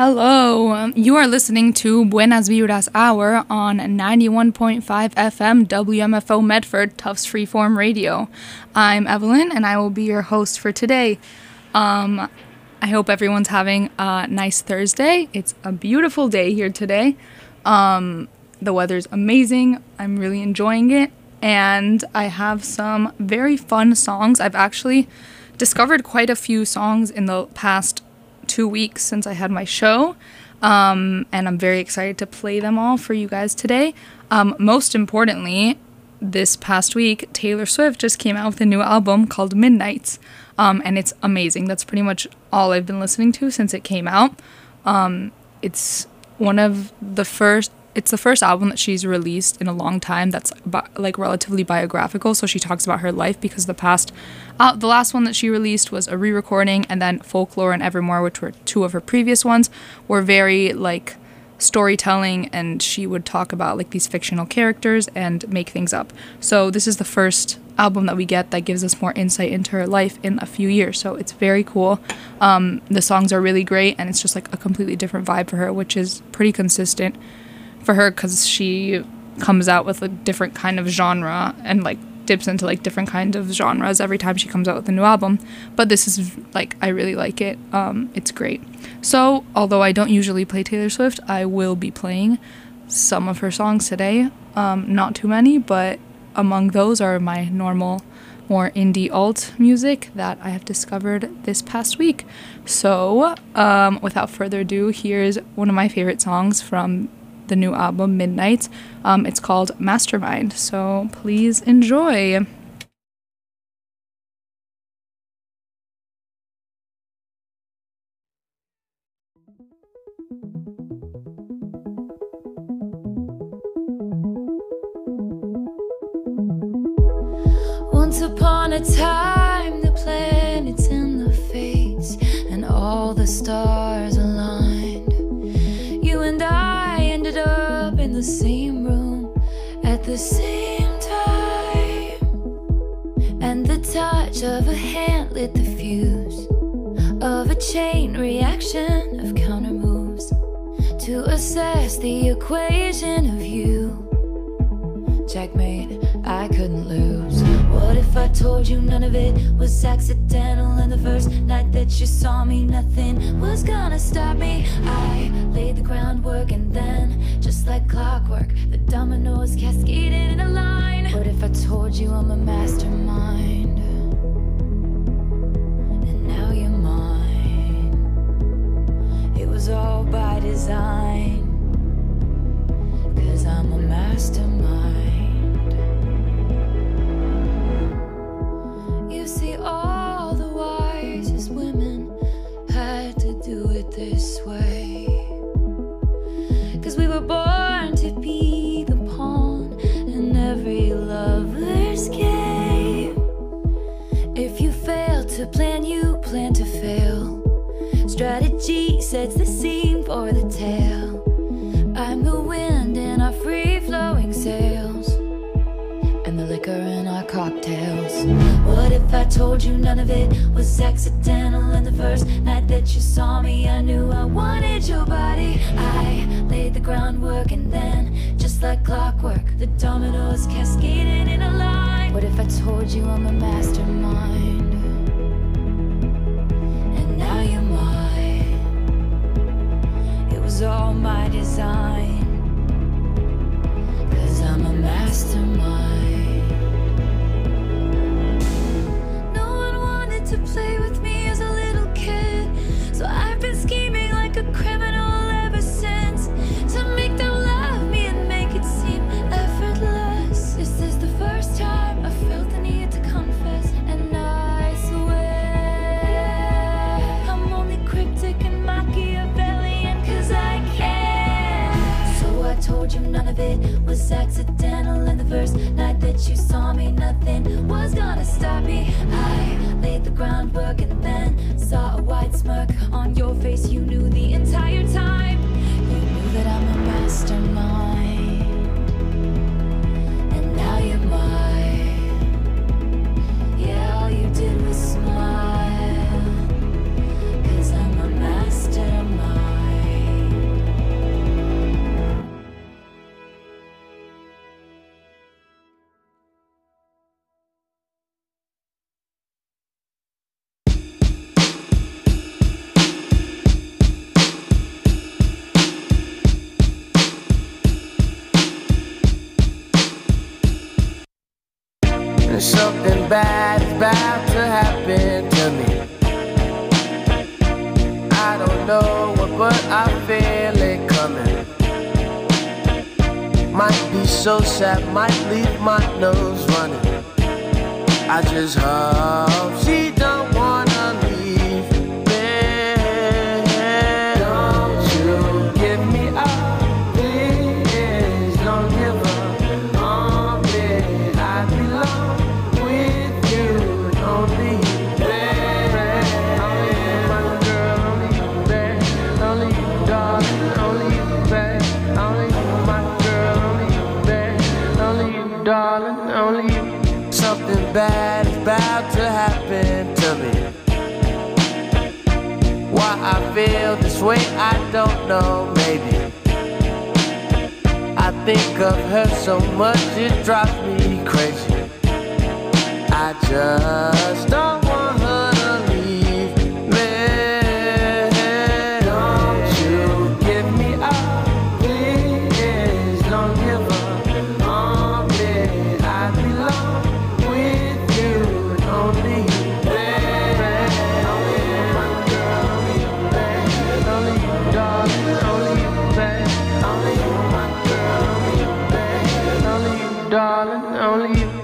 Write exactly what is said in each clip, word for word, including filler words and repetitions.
Hello, um, you are listening to Buenas Vibras Hour on ninety-one point five F M W M F O Medford, Tufts Freeform Radio. I'm Evelyn, and I will be your host for today. Um, I hope everyone's having a nice Thursday. It's a beautiful day here today. Um, the weather's amazing. I'm really enjoying it, and I have some very fun songs. I've actually discovered quite a few songs in the past two weeks since I had my show, um, and I'm very excited to play them all for you guys today. Um, most importantly, this past week, Taylor Swift just came out with a new album called Midnights, um, and it's amazing. That's pretty much all I've been listening to since it came out. Um, it's one of the first, it's the first album that she's released in a long time that's bi- like relatively biographical, so she talks about her life, because the past, uh, the last one that she released was a re-recording, and then Folklore and Evermore, which were two of her previous ones, were very like storytelling, and she would talk about like these fictional characters and make things up. So this is the first album that we get that gives us more insight into her life in a few years, so it's very cool. Um, the songs are really great, and it's just like a completely different vibe for her, which is pretty consistent for her, because she comes out with a different kind of genre and like dips into like different kinds of genres every time she comes out with a new album. But this is like, I really like it. Um, it's great. So although I don't usually play Taylor Swift, I will be playing some of her songs today. Um, not too many, but among those are my normal, more indie alt music that I have discovered this past week. So um, without further ado, here's one of my favorite songs from the new album, Midnights. Um, it's called Mastermind, so please enjoy. Once upon a time, the planets and the fates and all the stars aligned. You and I ended up in the same room at the same time, and the touch of a hand lit the fuse of a chain reaction of counter moves to assess the equation of you. Checkmate, I couldn't lose. What if I told you none of it was accidental, and the first night that you saw me, nothing was gonna stop me? I laid the groundwork, and then, just like clockwork, the dominoes cascaded in a line. What if I told you I'm a mastermind, and now you're mine? It was all by design, 'cause I'm a mastermind. You see, all the wisest women had to do it this way, 'cause we were born to be the pawn in every lover's game. If you fail to plan, you plan to fail. Strategy sets the scene for the tale. I'm the wind in our free-flowing sails, and the liquor in our cocktails. What if I told you none of it was accidental, and the first night that you saw me, I knew I wanted your body. I laid the groundwork, and then, just like clockwork, the dominoes cascaded in a line. What if I told you I'm a mastermind, and now you're mine? It was all my design, 'cause I'm a mastermind. To play with me as a little kid, so I've been scheming like a criminal ever since, to make them love me and make it seem effortless. This is the first time I felt the need to confess, and I swear I'm only cryptic and Machiavellian 'cause I can. So I told you none of it was accidental, and the first night that you saw me, nothing was gonna stop me. I laid the groundwork, and then saw a wide smirk on your face. You knew the entire time, you knew that I'm a mastermind, and now you're mine. Yeah, all you did was smile, 'cause I'm a mastermind. Something bad is about to happen to me. I don't know what, but I feel it coming. Might be so sad, might leave my nose running. I just hope she don't wanna leave me. Don't you give me up, please. Don't give up on me. I belong with you, only you, baby. Only you, my girl, only you, baby. Only you, darling, only you, baby. Only you, my girl, only you, baby. Only you, darling, only you. Something bad is about to happen to me. Why I feel this way, I don't know, maybe. I think of her so much, it drives me crazy. I just don't want her to leave me. Don't you give me up, please. Don't give up on me. I belong with you, only you, baby. Only you, my girl, only you, baby. Only you, darling, only you, baby. Only you, my girl, only you, baby. Only you, darling, only you.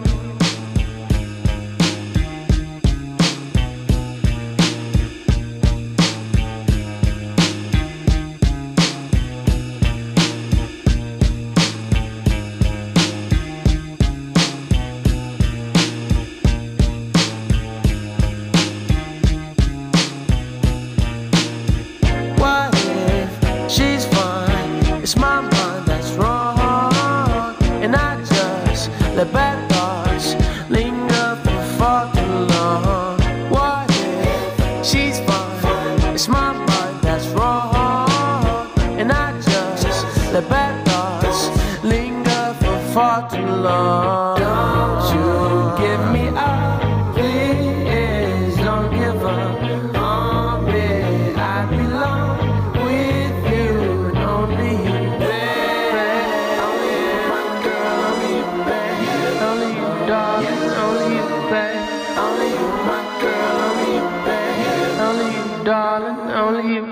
What if she's fine? It's my mind that's wrong, and I just let bad thoughts linger for far too long. What if she's fine? It's my mind that's wrong, and I just let bad thoughts linger for far too long. Don't you give me up, please. Don't give up on me. I belong with you, only you, baby. Only you, my girl, only you, baby. Only you, darling, only you, baby. Only you, my girl, only you, baby. Only you, darling, only you.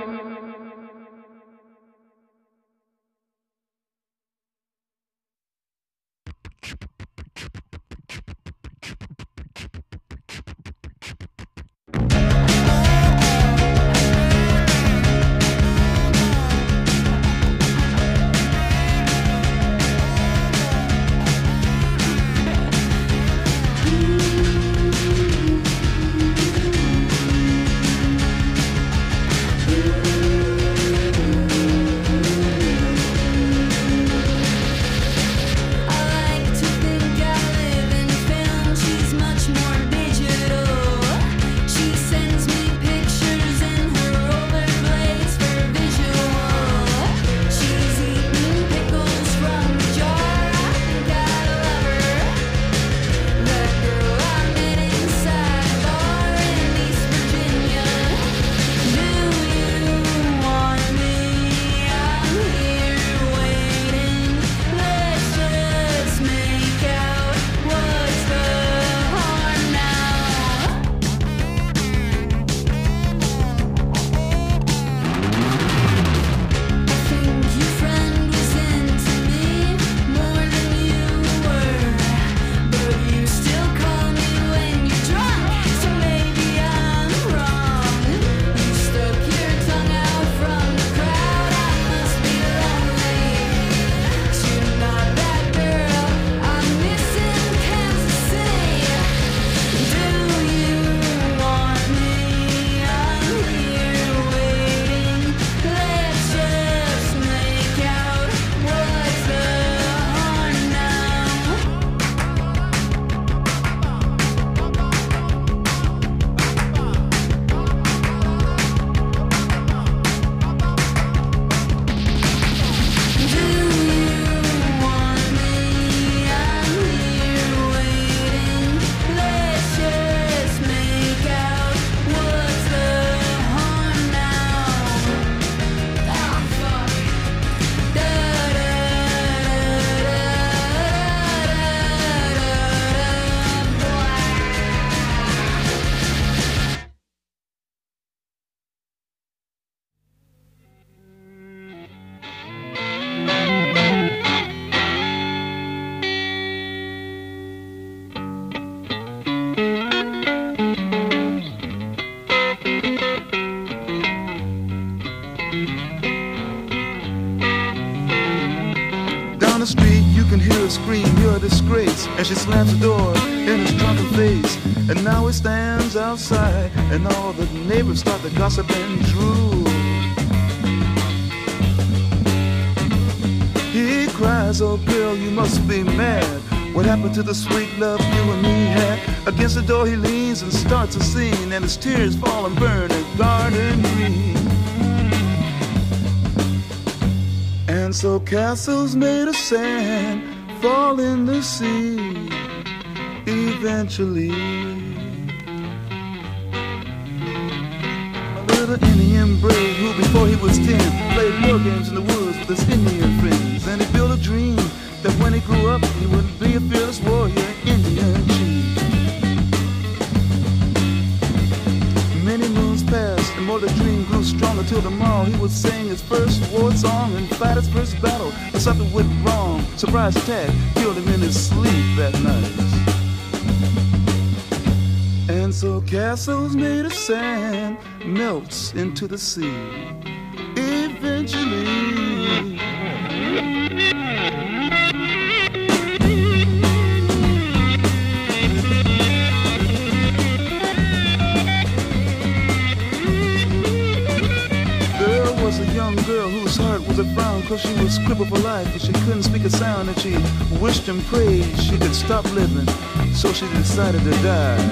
down the street, you can hear her scream, you're a disgrace. And she slams the door in his drunken face. And now he stands outside, and all the neighbors start to gossip and drool. He cries, oh girl, you must be mad. What happened to the sweet love you and me had? Against the door he leans and starts a scene, and his tears fall and burn a garden green. And so castles made of sand fall in the sea eventually. A little Indian brave who before he was ten played war games in the woods with his Indian friends. And he built a dream that when he grew up he would be a fearless warrior, Indian chief. Many moons passed and more the dream grew stronger till tomorrow he would sing his first war song and fight his first battle. But something went wrong, surprise attack killed him in his sleep that night. And so castles made of sand melts into the sea eventually. Was a young girl whose heart was a frown, cause she was crippled for life and she couldn't speak a sound, and she wished and prayed she could stop living, so she decided to die.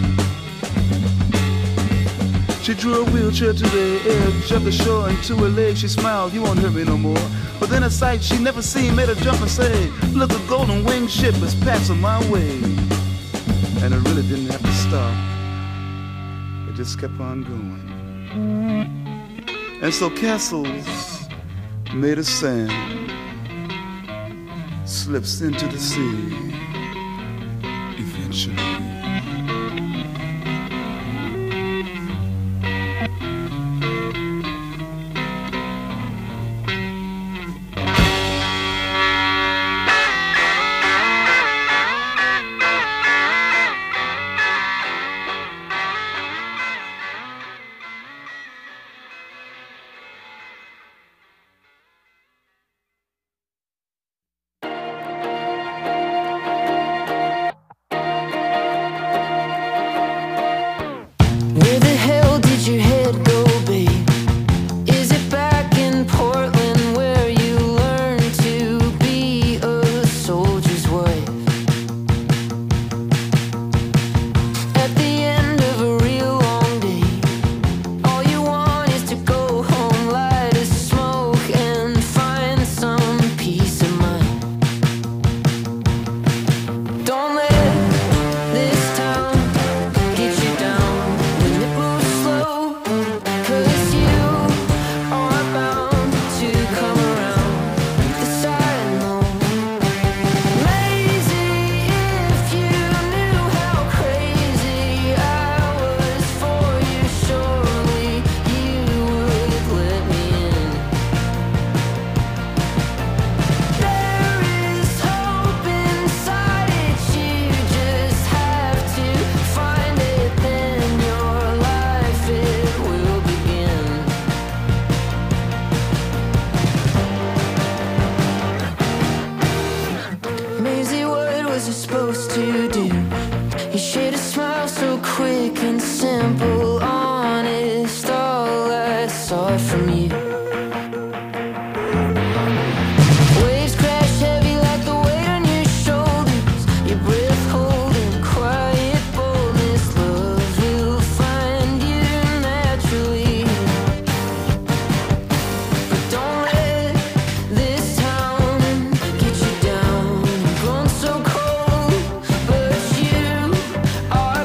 She drew a wheelchair to the edge of the shore, and to her leg she smiled, you won't hurt me no more. But then a sight she never seen made her jump and say, look, a golden winged ship is passing my way. And it really didn't have to stop, it just kept on going. And so castles made of sand slips into the sea eventually. Are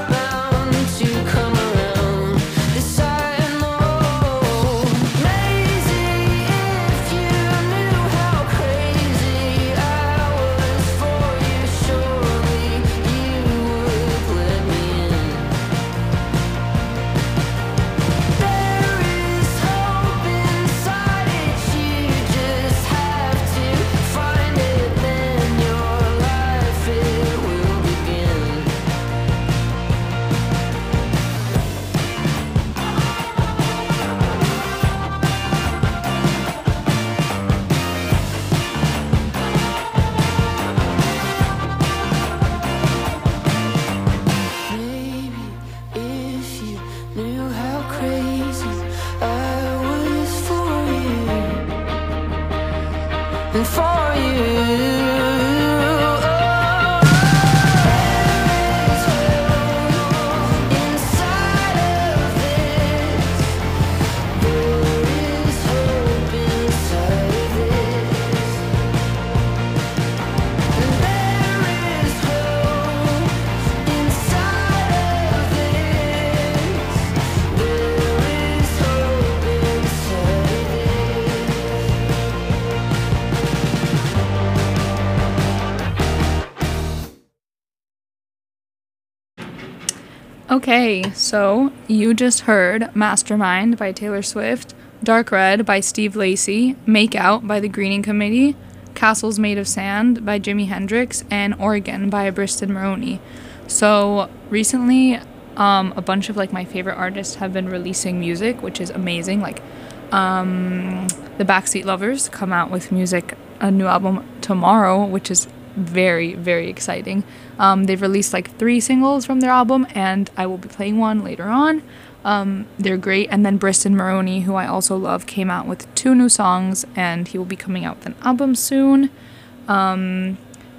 Okay, so you just heard Mastermind by Taylor Swift, Dark Red by Steve Lacy, Make Out by the Greening Committee, Castles Made of Sand by Jimi Hendrix, and Oregon by Briston Maroney. So recently, um, a bunch of like my favorite artists have been releasing music, which is amazing. Like um, the Backseat Lovers come out with music, a new album tomorrow, which is very, very exciting. Um, they've released like three singles from their album, and I will be playing one later on. Um, they're great. And then Briston Maroney, who I also love, came out with two new songs, and he will be coming out with an album soon. Um,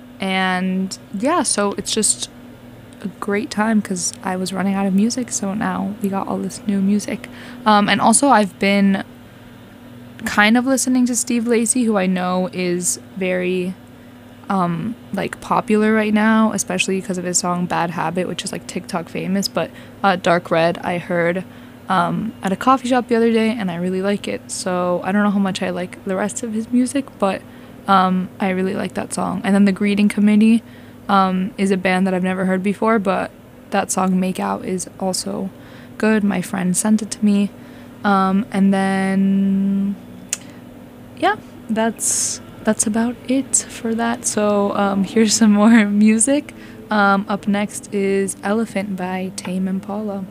and yeah, so it's just a great time because I was running out of music, so now we got all this new music. Um, and also I've been kind of listening to Steve Lacy, who I know is very um like popular right now, especially because of his song Bad Habit, which is like TikTok famous. But uh, Dark Red I heard um at a coffee shop the other day, and I really like it. So I don't know how much I like the rest of his music, but um I really like that song. And then the Greeting Committee um is a band that I've never heard before, but that song Make Out is also good. My friend sent it to me. Um and then yeah, that's that's about it for that. So um, here's some more music. Um, up next is Elephant by Tame Impala.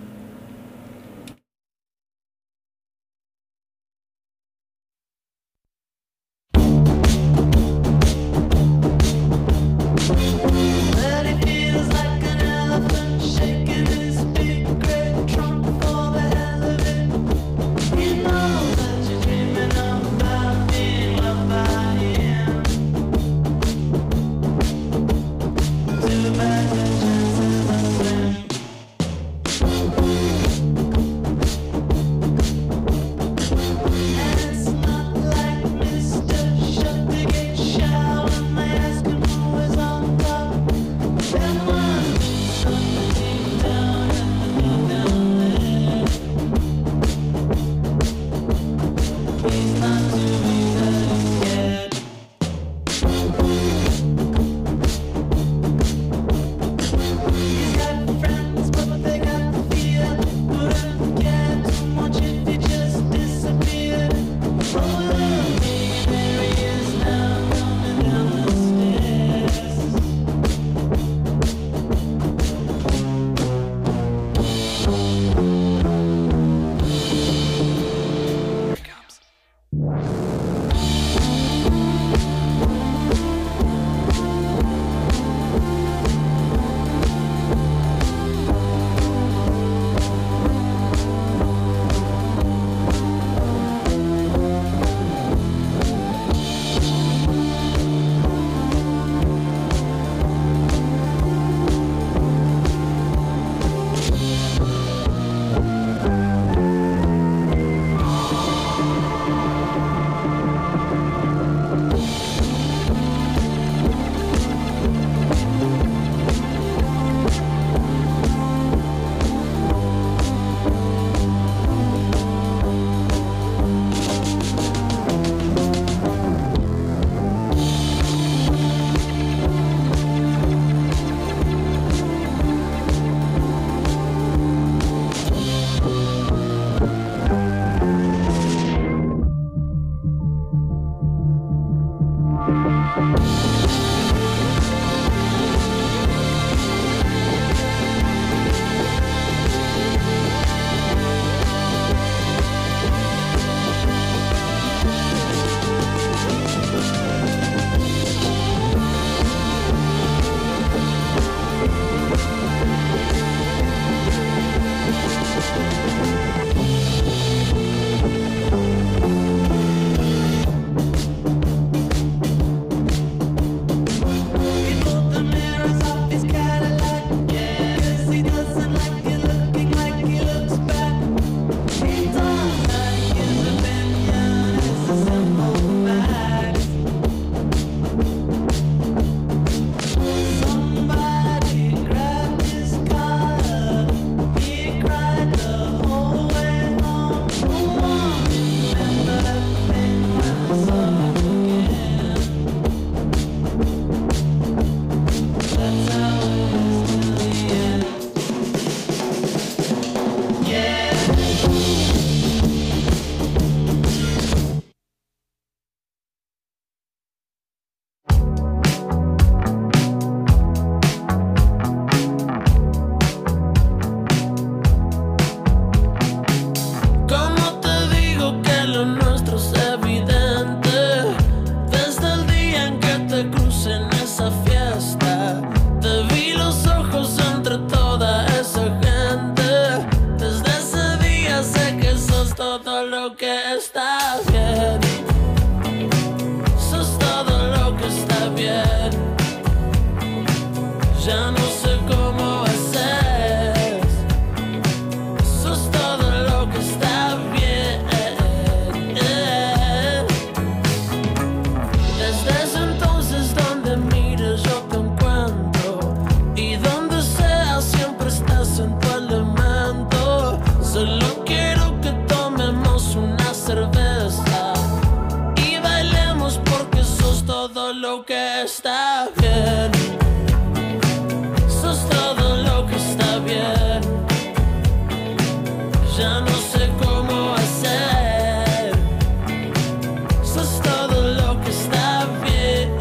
Too bad. esa fiesta. Te vi los ojos entre toda esa gente. Desde ese día sé que sos todo lo que está bien. Sos todo lo que está bien. Ya no sé cómo hacer. Sos todo lo que está bien. Desde ese entonces donde mires yo te encuentro. Y donde sea siempre estás en tu elemento. Solo quiero que tomemos una cerveza y bailemos porque sos todo lo que está bien. Sos todo lo que está bien. Ya no sé cómo hacer. Sos todo lo que está bien.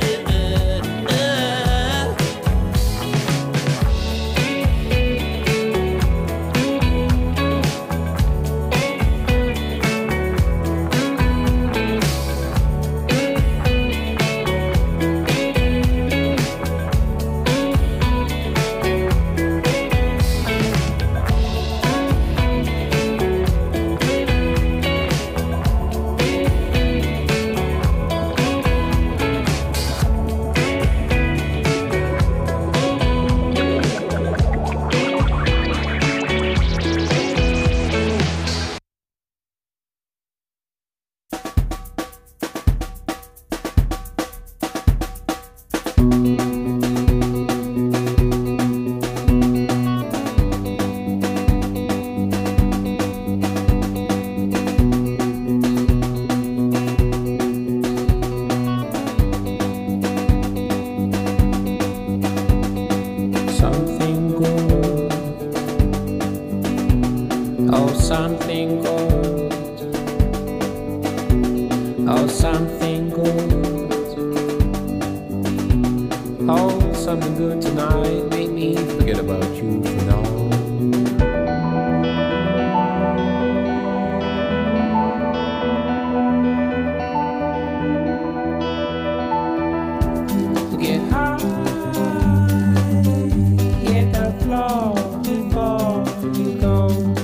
Something good, oh something good, oh something good, oh something good tonight. Make me forget about you for now. Get high, hit the floor before you go.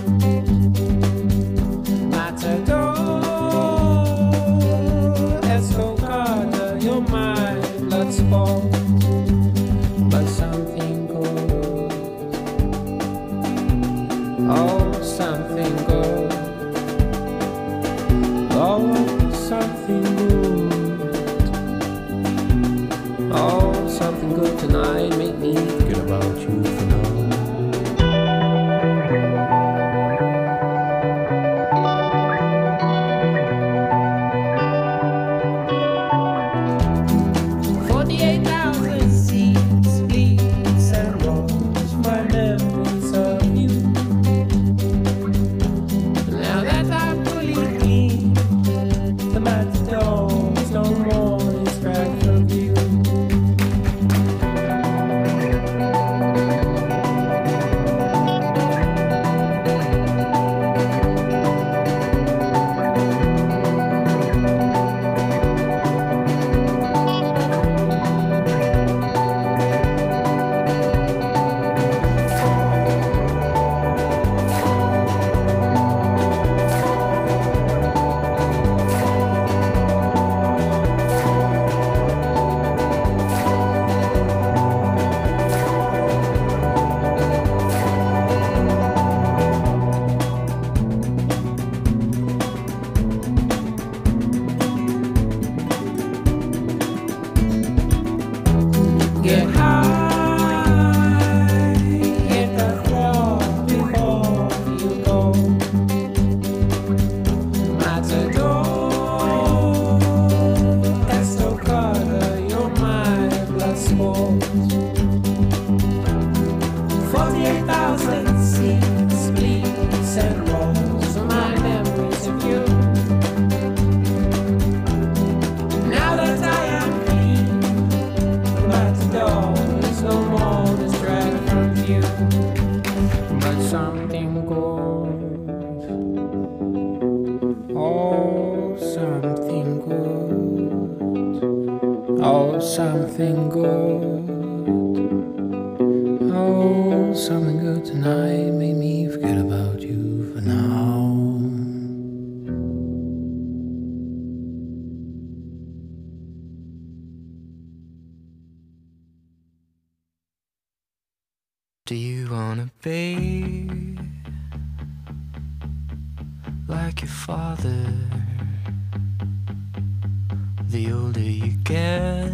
Matador, Escocada, you're my blood sport. But something good, oh something good, oh something good. Oh, something good tonight. Make me forget about you for now. Forty-eight thousand seeds, leaves and roses, my memories of you. Now that I'm fully clean, the matadors no more distract from you. Get high, hit the floor before you go. Matador, Estocada, you're my blood sport. Forty-eight thousand seeds, bleeds and rolls, my memories of you. Now that I am clean, Matador is no more distracted from you. But something good, oh something good, oh something good. Oh, something good tonight made me forget about you for now. Do you wanna be like your father? The older you get,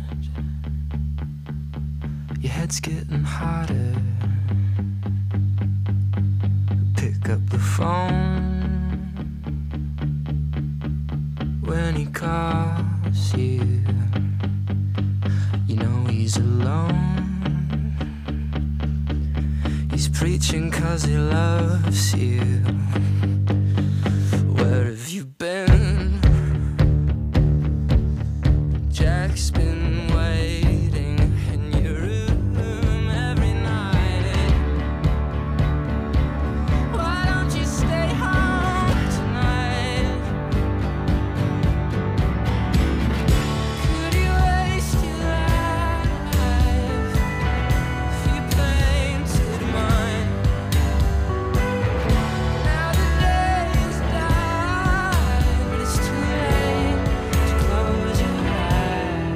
your head's getting harder. Pick up the phone when he calls you. You know he's alone. He's preaching 'cause he loves you. Where have you been? Jack's been waiting in your room every night. Why don't you stay home tonight? Could you waste your life if you painted mine? Now the day is done, but it's too late to close your eyes.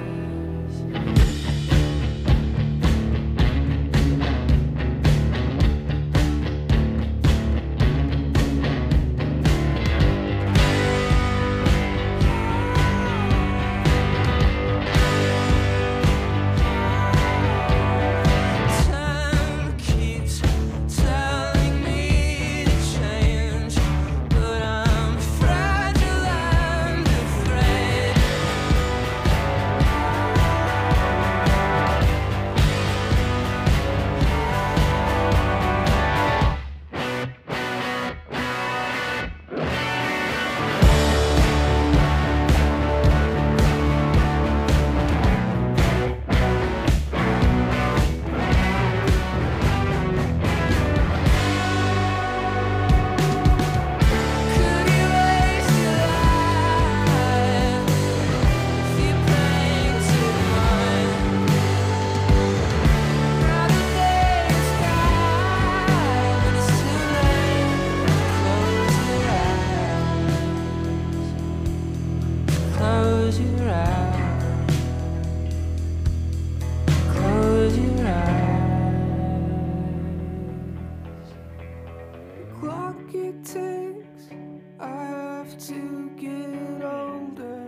Time keeps telling me to change, but I'm fragile and afraid. Could you waste your life if you painted mine? Now the day is gone, but it's too late. Close your eyes. Close your eyes. Close your eyes. Clock it ticks, I have to get older.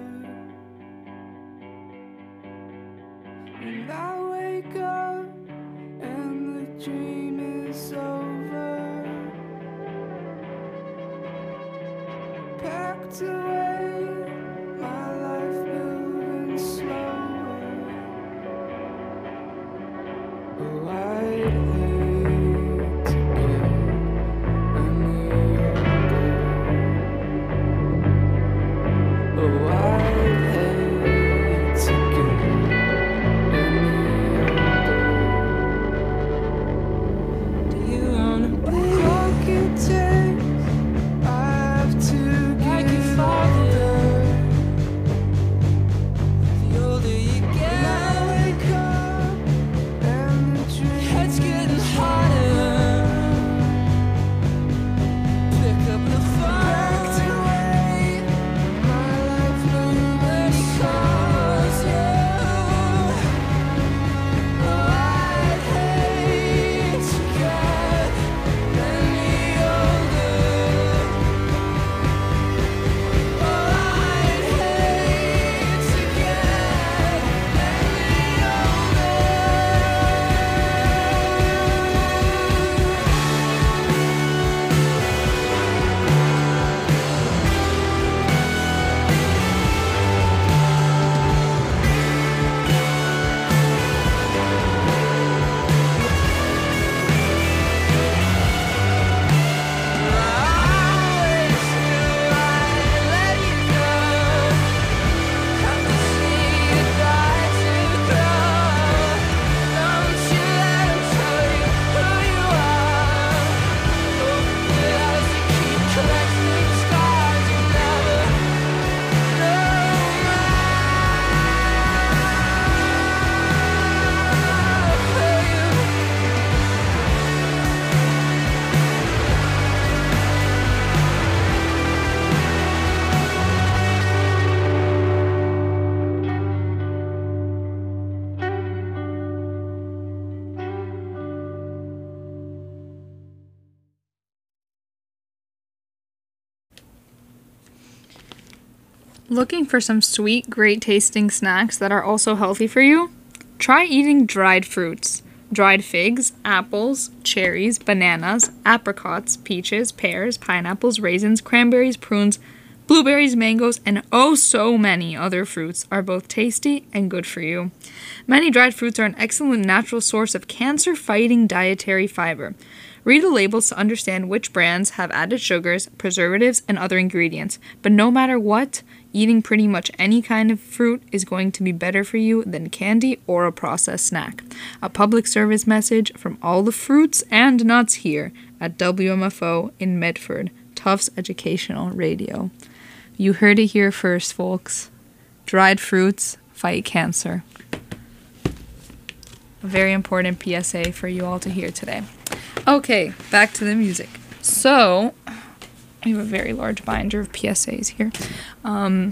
And I wake up and the dream is over. Packed away, my life moving slower. Oh, I'd hate to get any older. Oh, I'd hate to get any older. Do you wanna be Clock it ticks, I have to like your get father? older. The older you And I get, wake up and the dream head's Looking for some sweet, great tasting snacks that are also healthy for you? Try eating dried fruits. Dried figs, apples, cherries, bananas, apricots, peaches, pears, pineapples, raisins, cranberries, prunes, blueberries, mangoes, and oh so many other fruits are both tasty and good for you. Many dried fruits are an excellent natural source of cancer-fighting dietary fiber. Read the labels to understand which brands have added sugars, preservatives, and other ingredients. But no matter what, eating pretty much any kind of fruit is going to be better for you than candy or a processed snack. A public service message from all the fruits and nuts here at W M F O in Medford, Tufts Educational Radio. You heard it here first, folks. Dried fruits fight cancer. A very important P S A for you all to hear today. Okay, back to the music. So, I have a very large binder of P S As here. Um,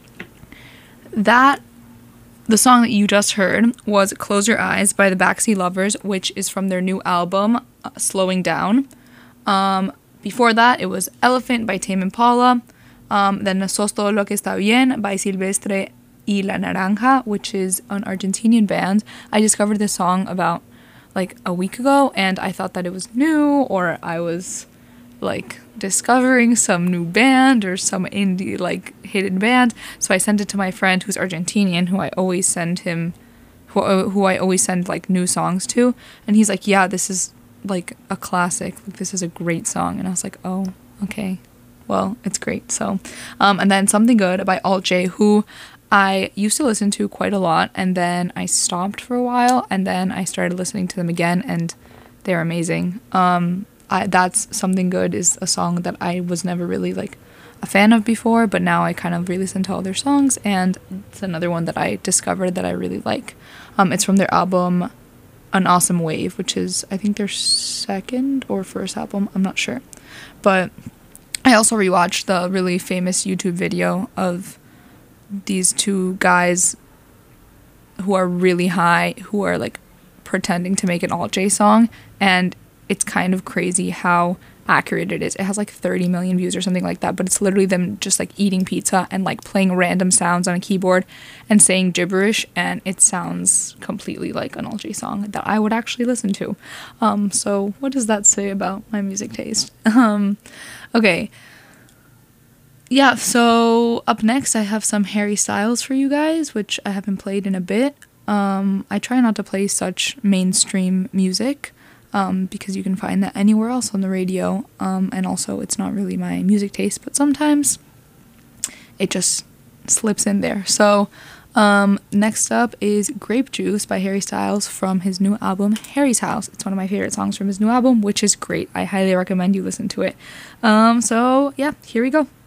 that, the song that you just heard was Close Your Eyes by the Backseat Lovers, which is from their new album, uh, Slowing Down. Um, before that, it was Elephant by Tame Impala. Um, then Sos Todo Lo Que Está Bien by Silvestre y La Naranja, which is an Argentinian band. I discovered this song about like a week ago, and I thought that it was new, or I was like discovering some new band or some indie like hidden band. So I sent it to my friend who's Argentinian, who I always send him, who, who I always send like new songs to, and he's like, yeah, this is like a classic, like this is a great song. And I was like, oh, okay, well, it's great. So um and then Something Good by Alt J, who I used to listen to quite a lot, and then I stopped for a while, and then I started listening to them again, and they're amazing. Um, I, that's Something Good is a song that I was never really, like, a fan of before, but now I kind of re-listen to all their songs, and it's another one that I discovered that I really like. Um, it's from their album An Awesome Wave, which is, I think, their second or first album, I'm not sure. But I also rewatched the really famous YouTube video of these two guys who are really high, who are like pretending to make an Alt J song, and it's kind of crazy how accurate it is. It has like thirty million views or something like that, but it's literally them just like eating pizza and like playing random sounds on a keyboard and saying gibberish, and it sounds completely like an Alt J song that I would actually listen to. Um, so what does that say about my music taste? Um, okay. Yeah, so up next I have some Harry Styles for you guys, which I haven't played in a bit. Um, I try not to play such mainstream music, um, because you can find that anywhere else on the radio, um, and also it's not really my music taste, but sometimes it just slips in there. So um, next up is Grape Juice by Harry Styles from his new album, Harry's House. It's one of my favorite songs from his new album, which is great. I highly recommend you listen to it. Um, so yeah, here we go.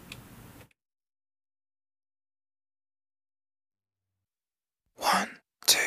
One, two.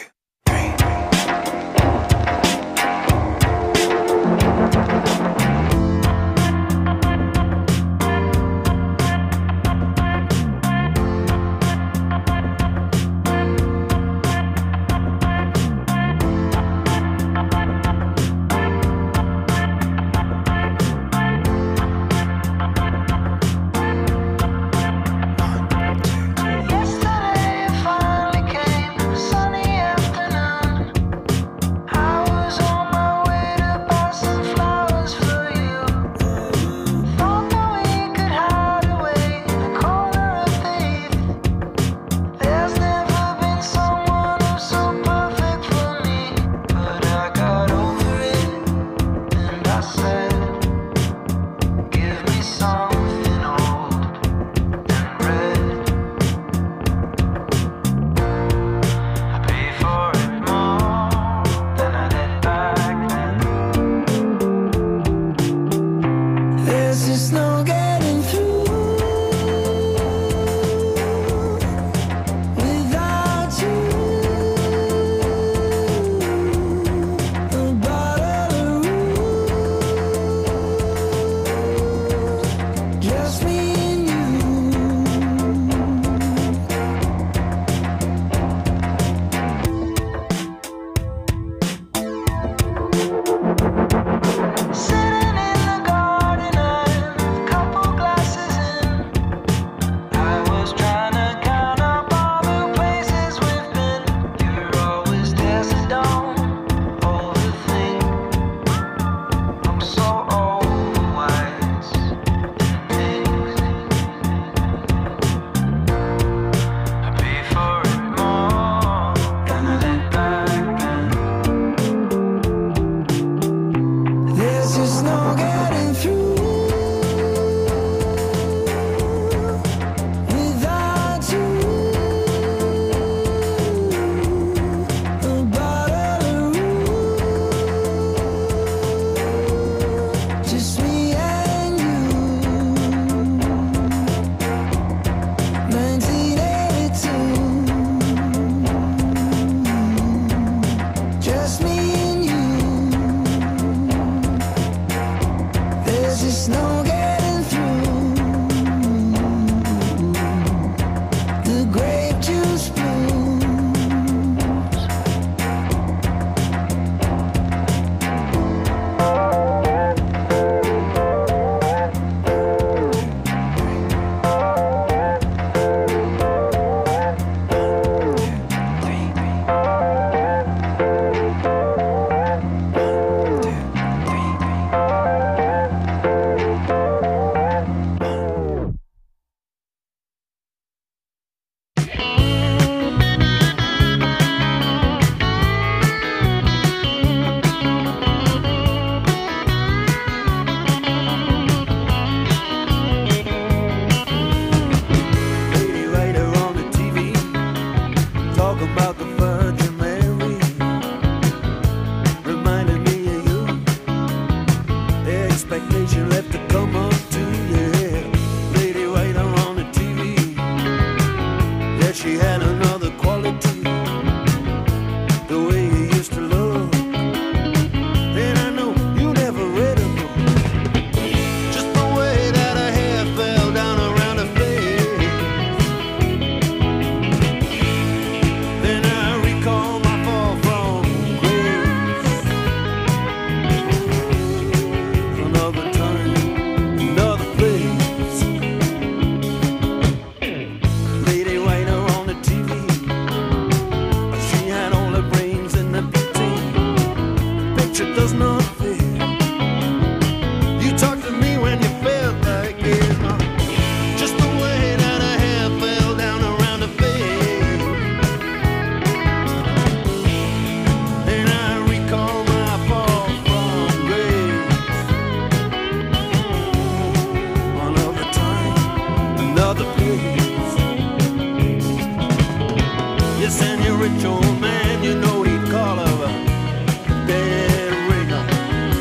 just me and you. There's just no getting through. The grape juice blooms. Lady writer on the T V, talk about the Virgin Mary, reminding me of you. The expectation left to come up to you. Lady writer on the T V, yeah, she had another quality, the way you used to look. And I know you never read a book, just the way that her hair fell down around her face. Then I recall my fall from grace. Another time, another place. Lady writer on the T V, she had all her brains in the picture. Picture does not fit. You talked to me when you felt like it. uh, Just the way that her hair fell down around her face. And I recall my fall from grace. Another time, another place. Yes, and your rich old man, you know he'd call her a dead ringer.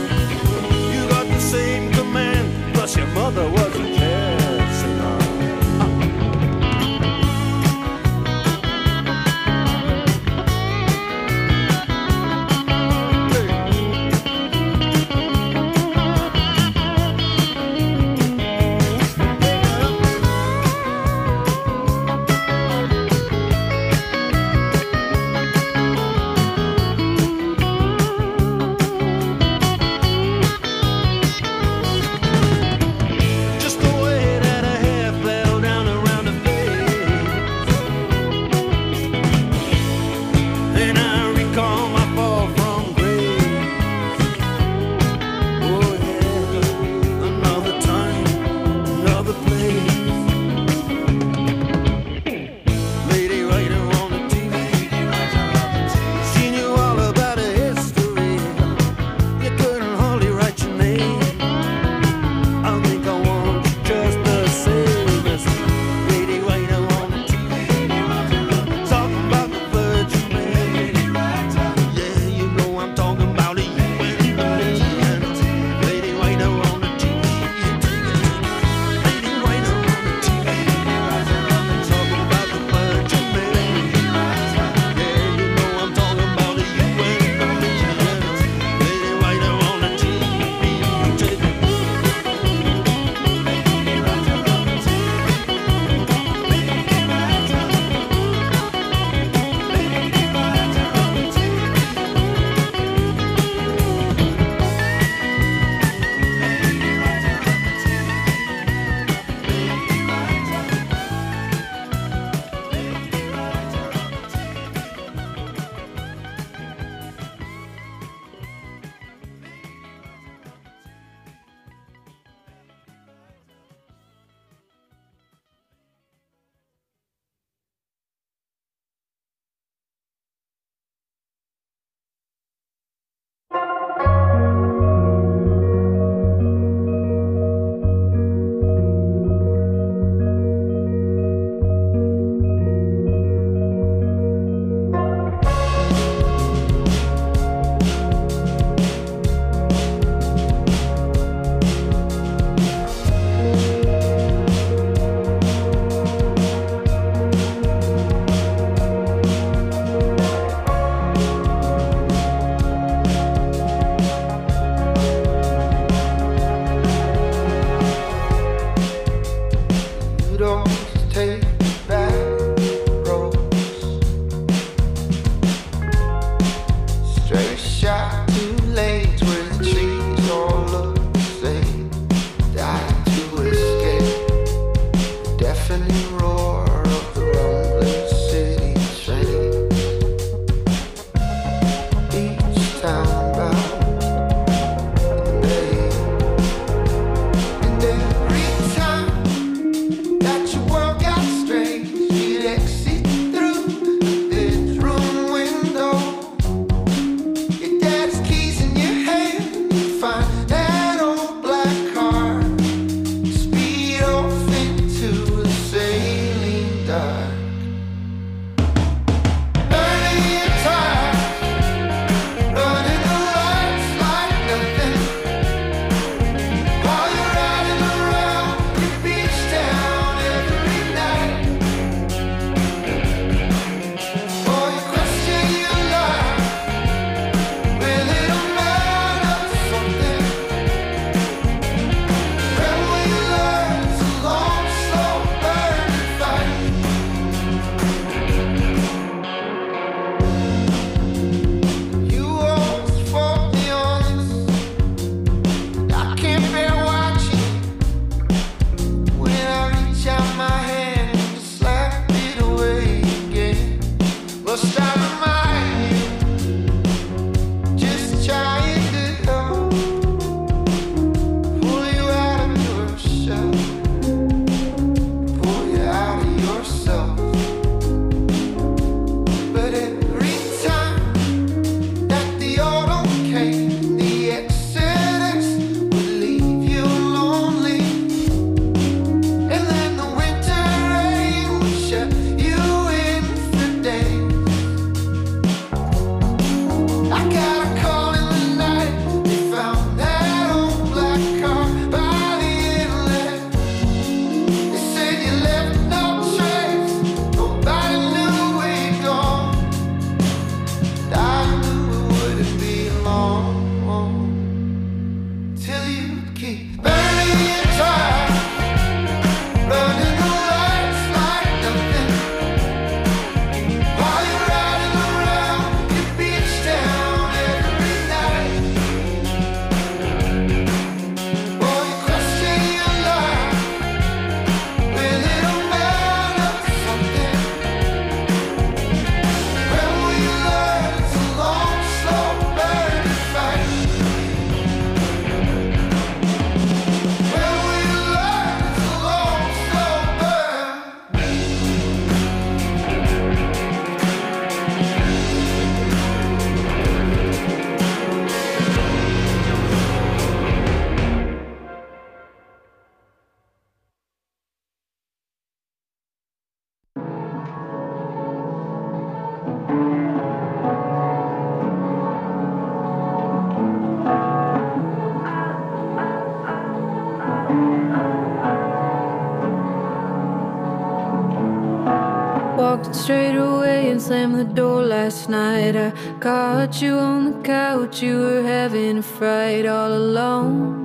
left straight away and slammed the door last night. I caught you on the couch, you were having a fright all alone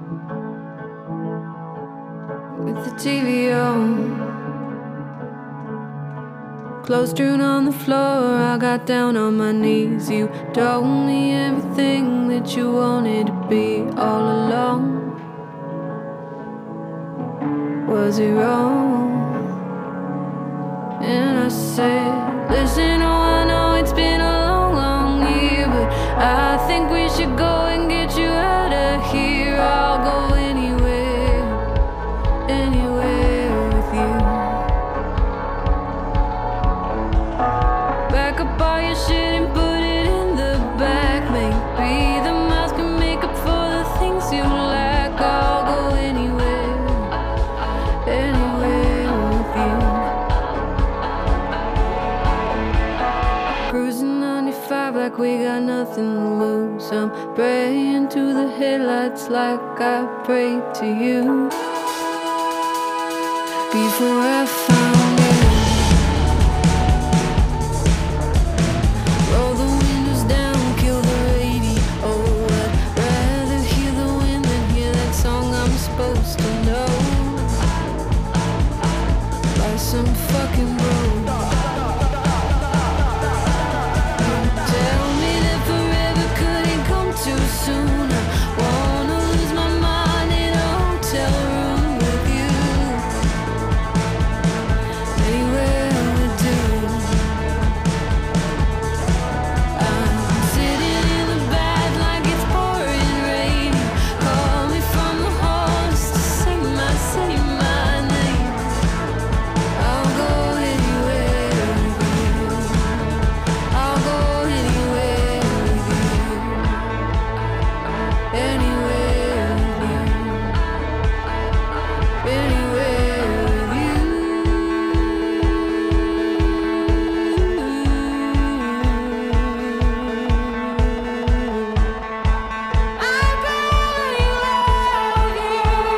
with the T V on. Clothes strewn on the floor, I got down on my knees. You told me everything that you wanted to be all along. Was it wrong? And I said, listen, oh, I know it's been a long, long year, but I think we should go and get you out of here. I'll go anywhere, anywhere with you. Back up all your shit and put it in the back. Maybe the miles can make up for the things you lack. I'll go anywhere, anywhere with you. Cruising ninety-five like we got nothing to lose. I'm praying to the headlights like I prayed to you before I found you. Roll the windows down, kill the radio. Oh, I'd rather hear the wind than hear that song I'm supposed to know by some fucking road. Tell me that forever couldn't come too soon. I wanna lose my mind in a hotel room with you. Anywhere we do. I'm sitting in the bed like it's pouring rain. Call me from the halls to say my, say my name. I'll go anywhere with you. I'll go anywhere with you. Anywhere with you. Anywhere with you. I really love you.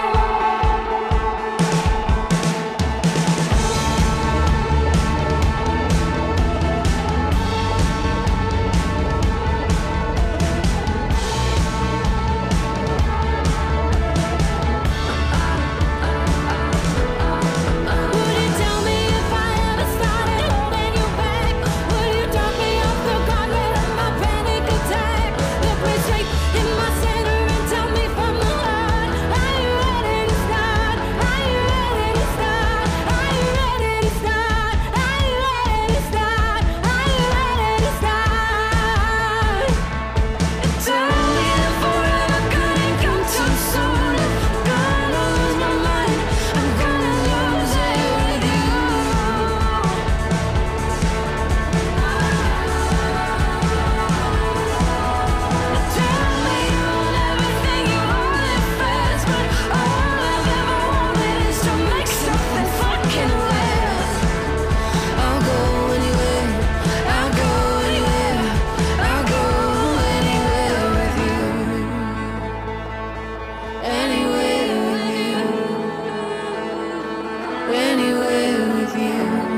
Would you tell me if I ever started holding you back? Would you drop me off the guardrail in my panic attack? Look me straight in my center and tell me from the heart, are you ready to start? Are you ready to start? Are you ready to start? Are you ready to start? Are you ready to start? Tell me that forever couldn't come too soon. I'm gonna lose my mind. I'm gonna lose it with you. Tell me you want everything, you want it fast, but all I've ever wanted is to make something fucking last. I'll go anywhere, I'll go anywhere, I'll go anywhere with you. Anywhere with you. Anywhere with you.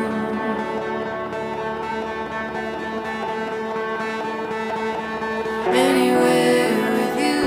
Anywhere with you.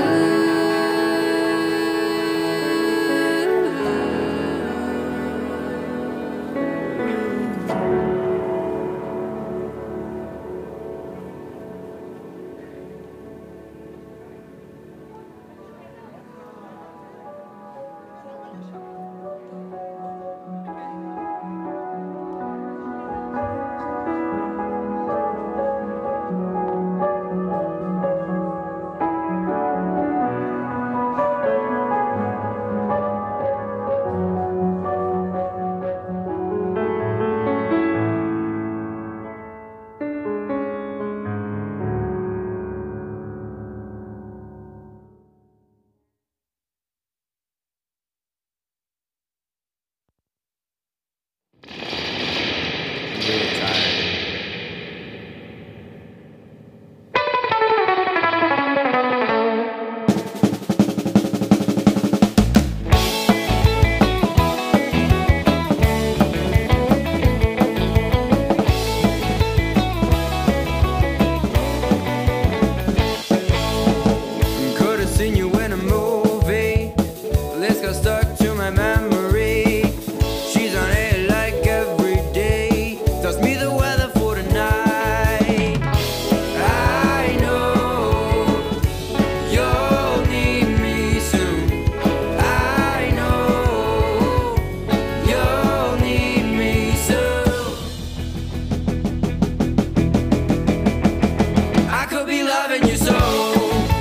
be loving you so.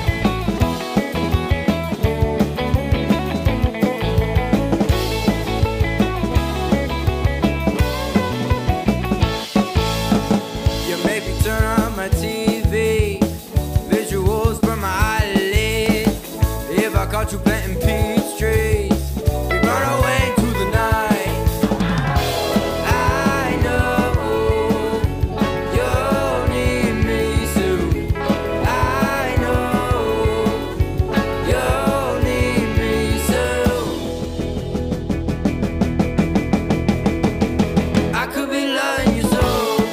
T V, visuals from my eyelid. If I caught you planting peach trees, we run away into the night. I know you'll need me soon. I know you'll need me soon. I could be loving you so.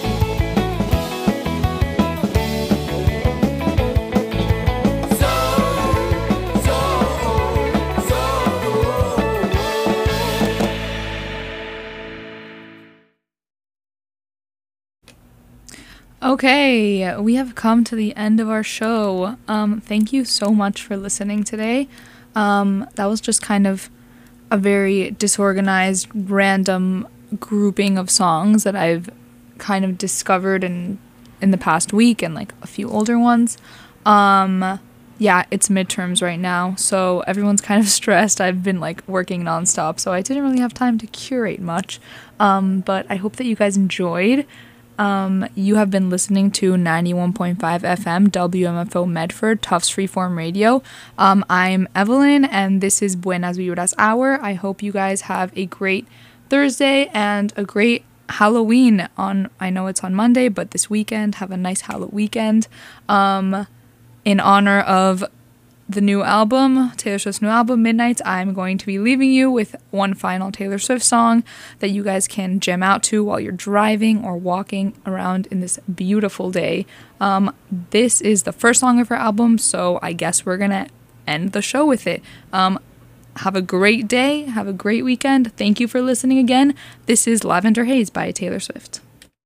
Okay, we have come to the end of our show. Um, thank you so much for listening today. Um, that was just kind of a very disorganized, random grouping of songs that I've kind of discovered in in the past week and like a few older ones. Um, yeah, it's midterms right now, so everyone's kind of stressed. I've been like working nonstop, so I didn't really have time to curate much. Um, but I hope that you guys enjoyed. Um, you have been listening to ninety-one point five F M W M F O Medford, Tufts Freeform Radio. Um, I'm Evelyn, and this is Buenas Vibras Hour. I hope you guys have a great Thursday and a great Halloween on, I know it's on Monday, but this weekend, have a nice Halloween weekend. Um, in honor of the new album, Taylor Swift's new album, Midnights, I'm going to be leaving you with one final Taylor Swift song that you guys can jam out to while you're driving or walking around in this beautiful day. Um, this is the first song of her album, so I guess we're gonna end the show with it. Um, have a great day, have a great weekend. Thank you for listening again. This is Lavender Haze by Taylor Swift.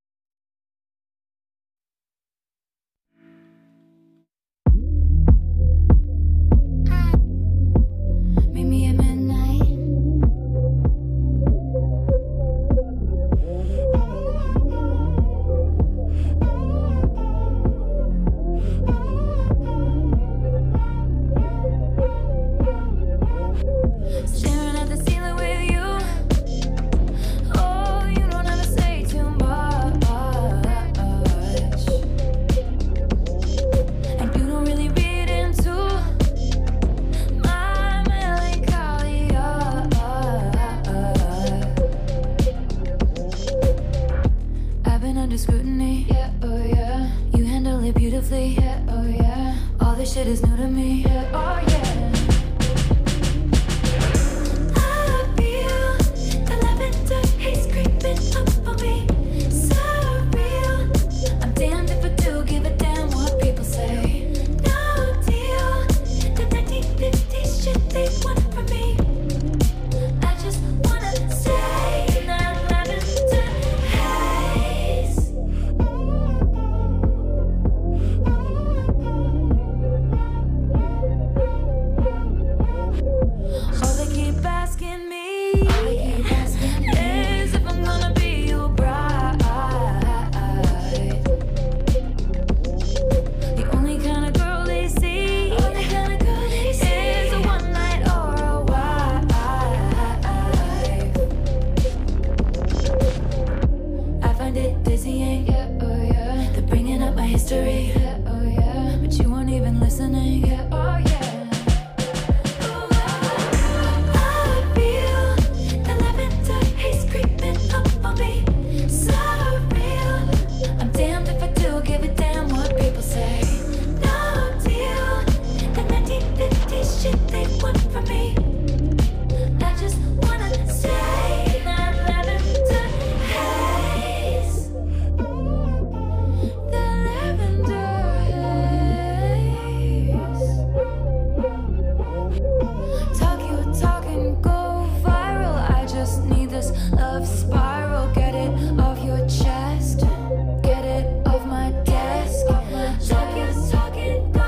Staring at the ceiling with you. Oh, you don't ever say too much. And you don't really read into my melancholia. I've been under scrutiny. Yeah, oh yeah. You handle it beautifully. Yeah, oh yeah. All this shit is new to me. Yeah, oh yeah.